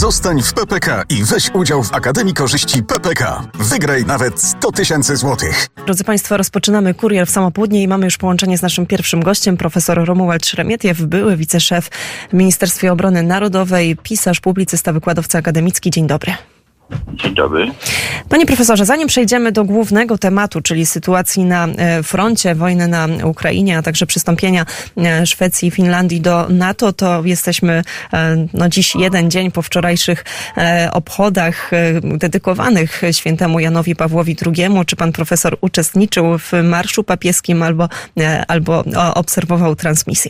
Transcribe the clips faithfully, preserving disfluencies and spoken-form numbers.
Zostań w P P K i weź udział w Akademii Korzyści P P K. Wygraj nawet sto tysięcy złotych. Drodzy Państwo, rozpoczynamy Kurier w samo południe i mamy już połączenie z naszym pierwszym gościem, profesor Romuald Szeremietiew, były wiceszef w Ministerstwie Obrony Narodowej, pisarz, publicysta, wykładowca akademicki. Dzień dobry. Dzień dobry. Panie profesorze, zanim przejdziemy do głównego tematu, czyli sytuacji na froncie, wojny na Ukrainie, a także przystąpienia Szwecji i Finlandii do NATO, to jesteśmy no, dziś jeden dzień po wczorajszych obchodach dedykowanych świętemu Janowi Pawłowi drugiemu. Czy pan profesor uczestniczył w marszu papieskim albo, albo obserwował transmisję?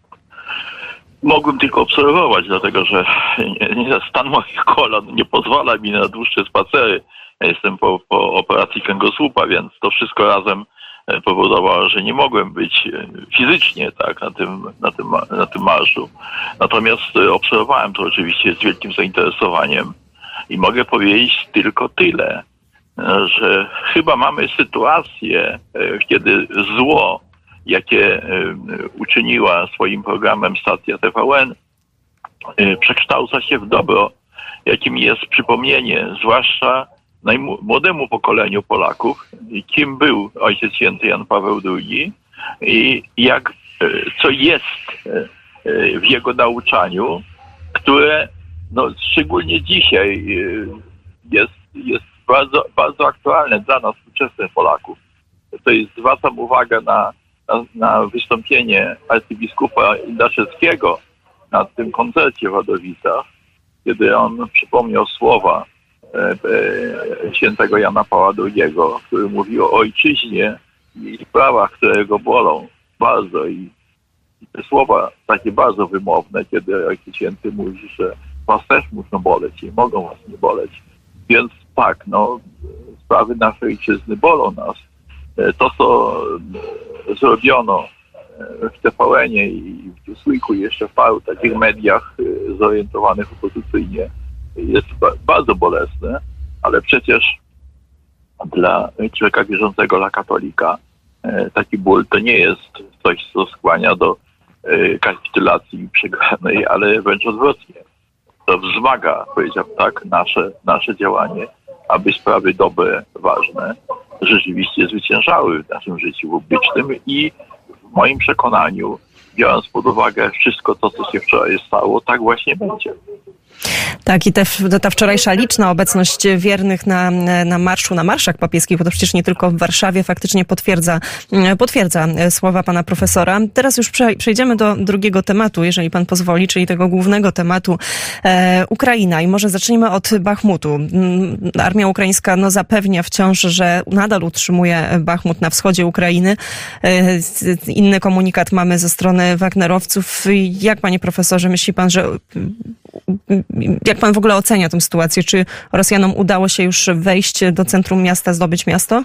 Mogłem tylko obserwować, dlatego że stan moich kolan nie pozwala mi na dłuższe spacery. Ja jestem po, po operacji kręgosłupa, więc to wszystko razem powodowało, że nie mogłem być fizycznie tak na tym, na tym, na tym marszu. Natomiast obserwowałem to oczywiście z wielkim zainteresowaniem i mogę powiedzieć tylko tyle, że chyba mamy sytuację, kiedy zło, jakie uczyniła swoim programem stacja T V N, przekształca się w dobro, jakim jest przypomnienie, zwłaszcza młodemu pokoleniu Polaków, kim był Ojciec Święty Jan Paweł drugi i jak, co jest w jego nauczaniu, które no, szczególnie dzisiaj jest, jest bardzo, bardzo aktualne dla nas, współczesnych Polaków. To jest, zwracam uwagę na Na, na wystąpienie arcybiskupa Indaszewskiego na tym koncercie w Wadowicach, kiedy on przypomniał słowa e, e, świętego Jana Pawła drugiego, który mówił o ojczyźnie i sprawach, które go bolą bardzo. I, i te słowa takie bardzo wymowne, kiedy Ojciec Święty mówi, że was też muszą boleć i mogą was nie boleć. Więc tak, no, sprawy naszej ojczyzny bolą nas. To, co zrobiono w T V N-ie i w Newsweeku i jeszcze w paru takich mediach zorientowanych opozycyjnie, jest bardzo bolesne, ale przecież dla człowieka wierzącego, dla katolika, taki ból to nie jest coś, co skłania do kapitulacji przegranej, ale wręcz odwrotnie. To wzmaga, powiedziałbym tak, nasze, nasze działanie, aby sprawy dobre, ważne, rzeczywiście zwyciężały w naszym życiu publicznym i w moim przekonaniu, biorąc pod uwagę wszystko to, co się wczoraj stało, tak właśnie będzie. Tak, i te, ta wczorajsza liczna obecność wiernych na, na marszu, na marszach papieskich, bo to przecież nie tylko w Warszawie, faktycznie potwierdza, potwierdza słowa pana profesora. Teraz już przejdziemy do drugiego tematu, jeżeli pan pozwoli, czyli tego głównego tematu e, Ukraina. I może zacznijmy od Bachmutu. Armia ukraińska no, zapewnia wciąż, że nadal utrzymuje Bachmut na wschodzie Ukrainy. E, inny komunikat mamy ze strony Wagnerowców. Jak, panie profesorze, myśli pan, że jak pan w ogóle ocenia tę sytuację? Czy Rosjanom udało się już wejść do centrum miasta, zdobyć miasto?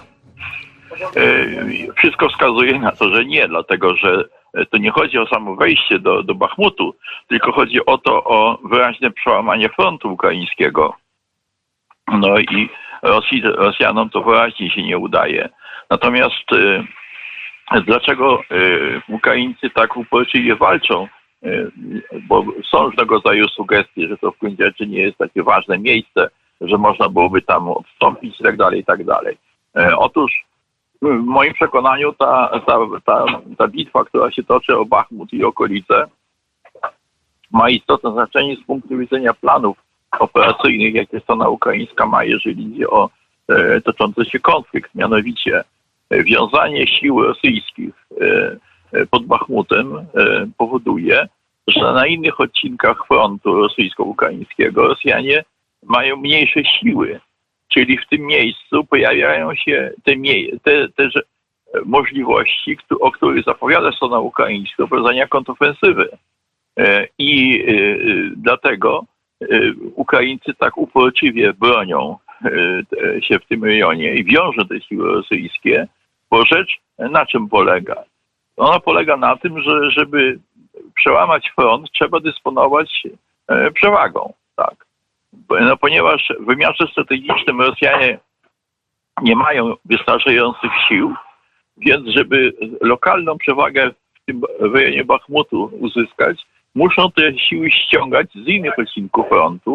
Wszystko wskazuje na to, że nie, dlatego że to nie chodzi o samo wejście do, do Bachmutu, tylko chodzi o to, o wyraźne przełamanie frontu ukraińskiego. No i Rosji, Rosjanom to wyraźnie się nie udaje. Natomiast dlaczego Ukraińcy tak uporczywie walczą? Bo są różnego rodzaju sugestie, że to w gruncie rzeczy nie jest takie ważne miejsce, że można byłoby tam odstąpić i tak dalej, i tak dalej. Otóż w moim przekonaniu ta, ta, ta, ta bitwa, która się toczy o Bachmut i okolice, ma istotne znaczenie z punktu widzenia planów operacyjnych, jakie strona ukraińska ma, jeżeli idzie o e, toczący się konflikt. Mianowicie e, wiązanie sił rosyjskich e, pod Bachmutem e, powoduje, że na innych odcinkach frontu rosyjsko-ukraińskiego Rosjanie mają mniejsze siły. Czyli w tym miejscu pojawiają się te, mie- te, te że, możliwości, kto- o których zapowiada strona ukraińska, prowadzenia kontrofensywy. E, I e, dlatego e, Ukraińcy tak uporczywie bronią e, się w tym rejonie i wiążą te siły rosyjskie, bo rzecz na czym polega? Ona polega na tym, że żeby przełamać front, trzeba dysponować e, przewagą. Tak. No, ponieważ w wymiarze strategicznym Rosjanie nie mają wystarczających sił, więc żeby lokalną przewagę w tym rejonie Bachmutu uzyskać, muszą te siły ściągać z innych odcinków frontu,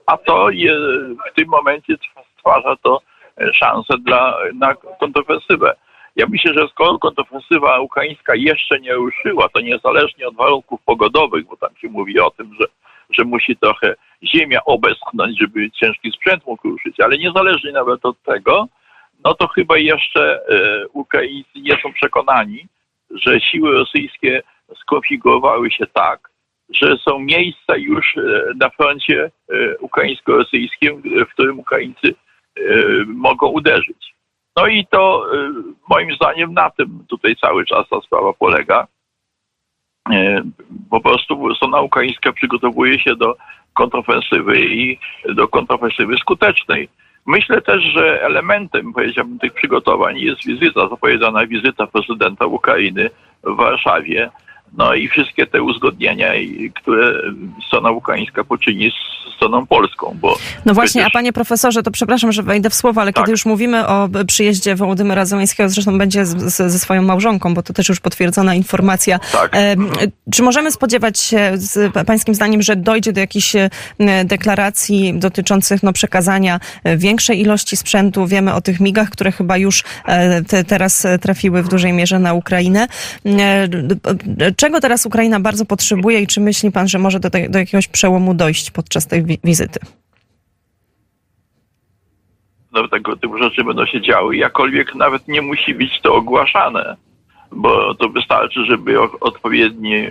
a to je, w tym momencie stwarza to szansę dla, na kontrofensywę. Ja myślę, że skoro kontrofensywa ukraińska jeszcze nie ruszyła, to niezależnie od warunków pogodowych, bo tam się mówi o tym, że, że musi trochę ziemia obeschnąć, żeby ciężki sprzęt mógł ruszyć, ale niezależnie nawet od tego, no to chyba jeszcze e, Ukraińcy nie są przekonani, że siły rosyjskie skonfigurowały się tak, że są miejsca już e, na froncie e, ukraińsko-rosyjskim, w którym Ukraińcy e, mogą uderzyć. No i to e, moim zdaniem na tym tutaj cały czas ta sprawa polega. E, po prostu strona ukraińska przygotowuje się do kontrofensywy i do kontrofensywy skutecznej. Myślę też, że elementem, powiedziałbym, tych przygotowań jest wizyta, zapowiedziana wizyta prezydenta Ukrainy w Warszawie. No i wszystkie te uzgodnienia, które strona ukraińska poczyni z stroną polską. Bo no właśnie, przecież... a panie profesorze, to przepraszam, że wejdę w słowo, ale tak. Kiedy już mówimy o przyjeździe Wołodymyra Zełenskiego, zresztą będzie z, z, ze swoją małżonką, bo to też już potwierdzona informacja. Tak. E, czy możemy spodziewać się, z pańskim zdaniem, że dojdzie do jakichś deklaracji dotyczących no, przekazania większej ilości sprzętu? Wiemy o tych migach, które chyba już te, teraz trafiły w dużej mierze na Ukrainę. E, Czego teraz Ukraina bardzo potrzebuje i czy myśli pan, że może do, te, do jakiegoś przełomu dojść podczas tej wi- wizyty? No tego typu rzeczy będą się działy. Jakkolwiek nawet nie musi być to ogłaszane, bo to wystarczy, żeby o, odpowiedni e,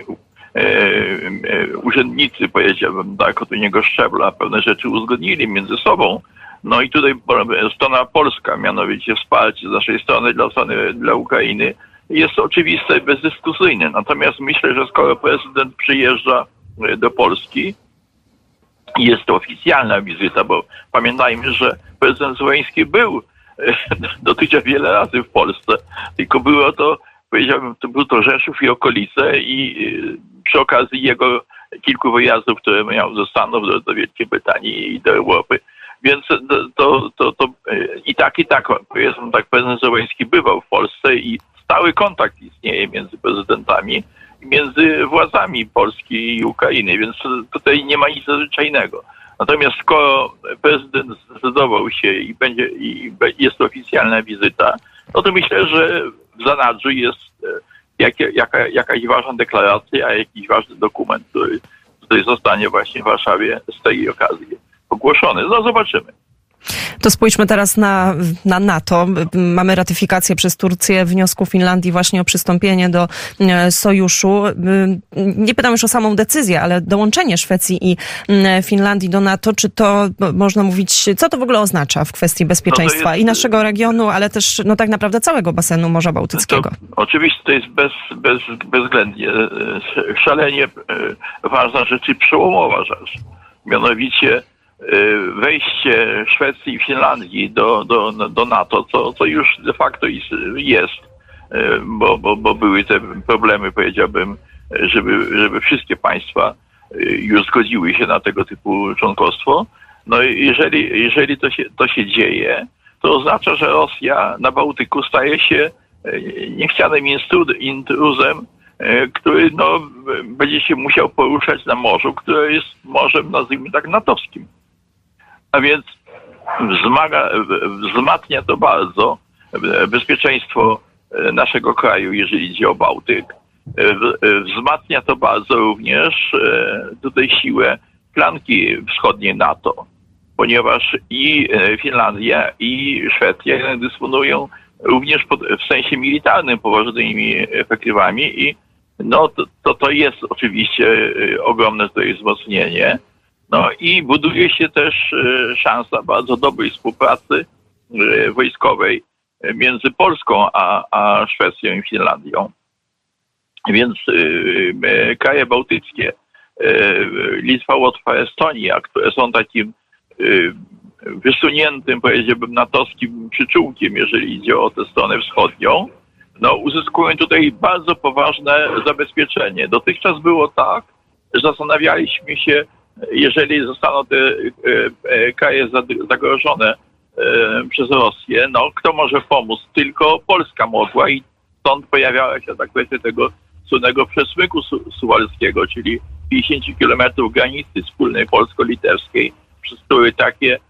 e, urzędnicy, powiedziałbym tak, odpowiedniego szczebla pewne rzeczy uzgodnili między sobą. No i tutaj strona polska, mianowicie wsparcie z naszej strony dla, strony, dla Ukrainy, jest oczywiste i bezdyskusyjne. Natomiast myślę, że skoro prezydent przyjeżdża do Polski, jest to oficjalna wizyta, bo pamiętajmy, że prezydent Zełenski był dotychczas wiele razy w Polsce, tylko było to, powiedziałbym, to był to Rzeszów i okolice i przy okazji jego kilku wyjazdów, które miał do Stanów, do, do Wielkiej Brytanii i do Europy. Więc to, to, to i tak, i tak, powiedzmy tak, prezydent Zełenski bywał w Polsce i stały kontakt istnieje między prezydentami i między władzami Polski i Ukrainy, więc tutaj nie ma nic nadzwyczajnego. Natomiast skoro prezydent zdecydował się i będzie i jest to oficjalna wizyta, no to myślę, że w zanadrzu jest jak, jaka, jakaś ważna deklaracja, jakiś ważny dokument, który tutaj zostanie właśnie w Warszawie z tej okazji ogłoszony. No zobaczymy. To spójrzmy teraz na, na NATO. Mamy ratyfikację przez Turcję wniosku Finlandii właśnie o przystąpienie do sojuszu. Nie pytam już o samą decyzję, ale dołączenie Szwecji i Finlandii do NATO, czy to można mówić, co to w ogóle oznacza w kwestii bezpieczeństwa no jest, i naszego regionu, ale też no tak naprawdę całego basenu Morza Bałtyckiego? To, oczywiście to jest bez, bez, bezwzględnie szalenie ważna rzecz i przełomowa rzecz. Mianowicie wejście Szwecji i Finlandii do, do, do NATO, co, co już de facto jest, bo, bo, bo były te problemy, powiedziałbym, żeby, żeby wszystkie państwa już zgodziły się na tego typu członkostwo. No i jeżeli, jeżeli to się, to się dzieje, to oznacza, że Rosja na Bałtyku staje się niechcianym intruzem, który no, będzie się musiał poruszać na morzu, które jest morzem, nazwijmy tak, natowskim. A więc wzmaga, wzmacnia to bardzo bezpieczeństwo naszego kraju, jeżeli idzie o Bałtyk. Wzmacnia to bardzo również tutaj siłę flanki wschodniej NATO, ponieważ i Finlandia, i Szwecja dysponują również pod, w sensie militarnym poważnymi efektywami i no to, to, to jest oczywiście ogromne tutaj wzmocnienie. No i buduje się też szansa bardzo dobrej współpracy wojskowej między Polską a, a Szwecją i Finlandią. Więc y, kraje bałtyckie, y, Litwa, Łotwa, Estonia, które są takim y, wysuniętym, powiedziałbym, natowskim przyczółkiem, jeżeli idzie o tę stronę wschodnią, no uzyskują tutaj bardzo poważne zabezpieczenie. Dotychczas było tak, że zastanawialiśmy się, jeżeli zostaną te e, kraje zagrożone e, przez Rosję, no kto może pomóc? Tylko Polska mogła i stąd pojawiała się ta kwestia tego słynnego przesmyku su- suwalskiego, czyli pięćdziesiąt kilometrów granicy wspólnej polsko-litewskiej przez który takie,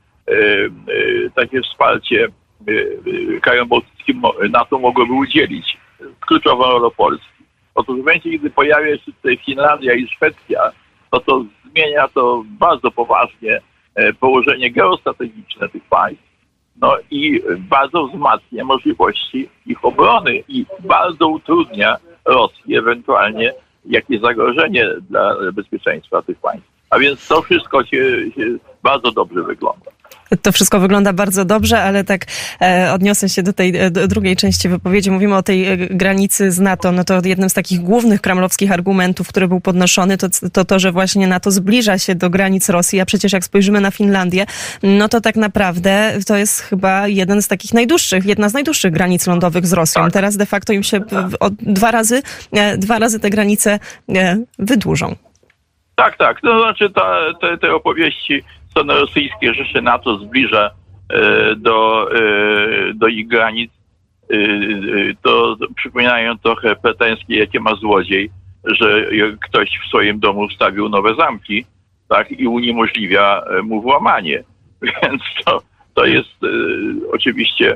takie wsparcie krajom bałtyckim NATO mogłoby udzielić. Kluczową rolą Polski. Otóż w momencie, kiedy pojawia się tutaj Finlandia i Szwecja, to to zmienia to bardzo poważnie położenie geostrategiczne tych państw, no i bardzo wzmacnia możliwości ich obrony i bardzo utrudnia Rosji ewentualnie jakieś zagrożenie dla bezpieczeństwa tych państw. A więc to wszystko się, się bardzo dobrze wygląda. To wszystko wygląda bardzo dobrze, ale tak e, odniosę się do tej do drugiej części wypowiedzi. Mówimy o tej granicy z NATO. No to jednym z takich głównych kremlowskich argumentów, który był podnoszony, to, to to, że właśnie NATO zbliża się do granic Rosji, a przecież jak spojrzymy na Finlandię, no to tak naprawdę to jest chyba jeden z takich najdłuższych, jedna z najdłuższych granic lądowych z Rosją. Tak. Teraz de facto im się o, dwa razy, e, dwa razy te granice e, wydłużą. Tak, tak. To znaczy ta, te, te opowieści strony rosyjskiej, że się NATO zbliża e, do, e, do ich granic, e, to przypominają trochę pretensje, jakie ma złodziej, że ktoś w swoim domu wstawił nowe zamki, tak, i uniemożliwia mu włamanie. Więc to, to jest e, oczywiście e,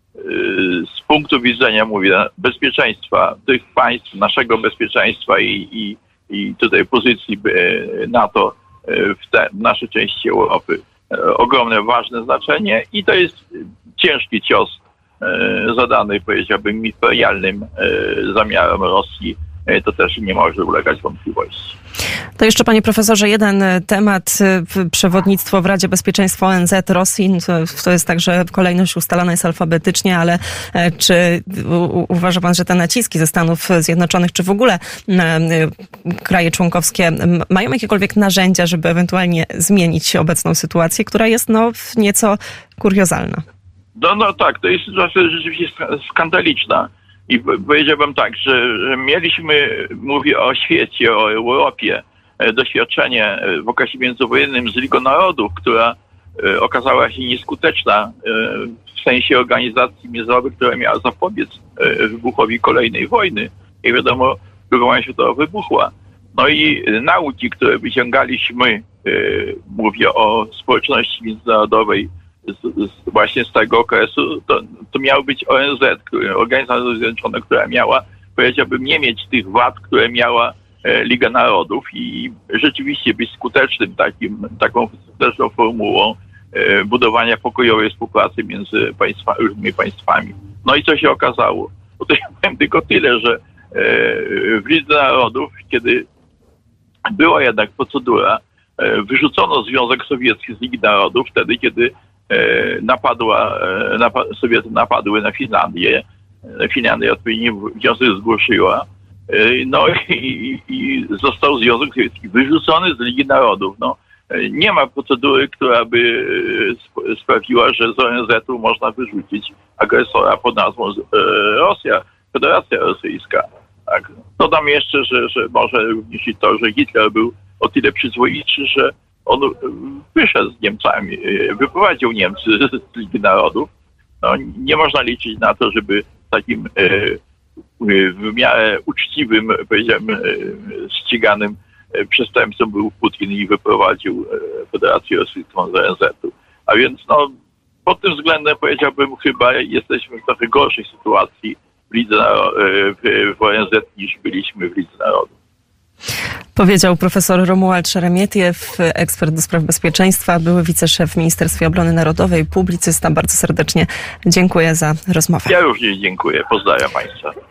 z punktu widzenia, mówię, bezpieczeństwa tych państw, naszego bezpieczeństwa i, i i tutaj pozycji NATO w, te, w naszej części Europy ogromne, ważne znaczenie i to jest ciężki cios zadany, powiedziałbym, imperialnym zamiarem Rosji. To też nie może ulegać wątpliwości. To jeszcze, panie profesorze, jeden temat. Przewodnictwo w Radzie Bezpieczeństwa O N Z Rosji. To, to jest tak, że kolejność ustalana jest alfabetycznie, ale czy u, uważa pan, że te naciski ze Stanów Zjednoczonych, czy w ogóle kraje członkowskie mają jakiekolwiek narzędzia, żeby ewentualnie zmienić obecną sytuację, która jest no nieco kuriozalna? No, no tak, to jest sytuacja rzeczywiście skandaliczna. I powiedziałbym tak, że, że mieliśmy, mówię o świecie, o Europie, doświadczenie w okresie międzywojennym z Ligą Narodów, która okazała się nieskuteczna w sensie organizacji międzynarodowej, która miała zapobiec wybuchowi kolejnej wojny. I wiadomo, druga wojna światowa wybuchła. No i nauki, które wyciągaliśmy, mówię o społeczności międzynarodowej, Z, z, właśnie z tego okresu, to, to miał być O N Z, Organizacja Narodów Zjednoczonych, która miała, powiedziałbym, nie mieć tych wad, które miała e, Liga Narodów i rzeczywiście być skutecznym takim, taką skuteczną formułą e, budowania pokojowej współpracy między państwa, różnymi państwami. No i co się okazało? No to ja powiem tylko tyle, że e, w Lidze Narodów, kiedy była jednak procedura, e, wyrzucono Związek Sowiecki z Ligi Narodów wtedy, kiedy napadła, Sowiety napadły na Finlandię. Finlandia odpowiedni wniosek zgłosiła. No i, i został Związek Sowiecki wyrzucony z Ligi Narodów. No, nie ma procedury, która by sprawiła, że z O N Z-u można wyrzucić agresora pod nazwą Rosja, Federacja Rosyjska. Tak. Dodam jeszcze, że, że może również i to, że Hitler był o tyle przyzwoiczy, że on wyszedł z Niemcami, wyprowadził Niemcy z Ligi Narodów. No, nie można liczyć na to, żeby takim w miarę uczciwym, powiedziałem, ściganym przestępcą był Putin i wyprowadził Federację Rosyjską z O N Z-u. A więc no, pod tym względem powiedziałbym, chyba jesteśmy w trochę gorszej sytuacji w, Lidze, w O N Z niż byliśmy w Lidze Narodów. Powiedział profesor Romuald Szeremietiew, ekspert do spraw bezpieczeństwa, były wiceszef w Ministerstwie Obrony Narodowej, publicysta. Bardzo serdecznie dziękuję za rozmowę. Ja również dziękuję. Pozdrawiam państwa.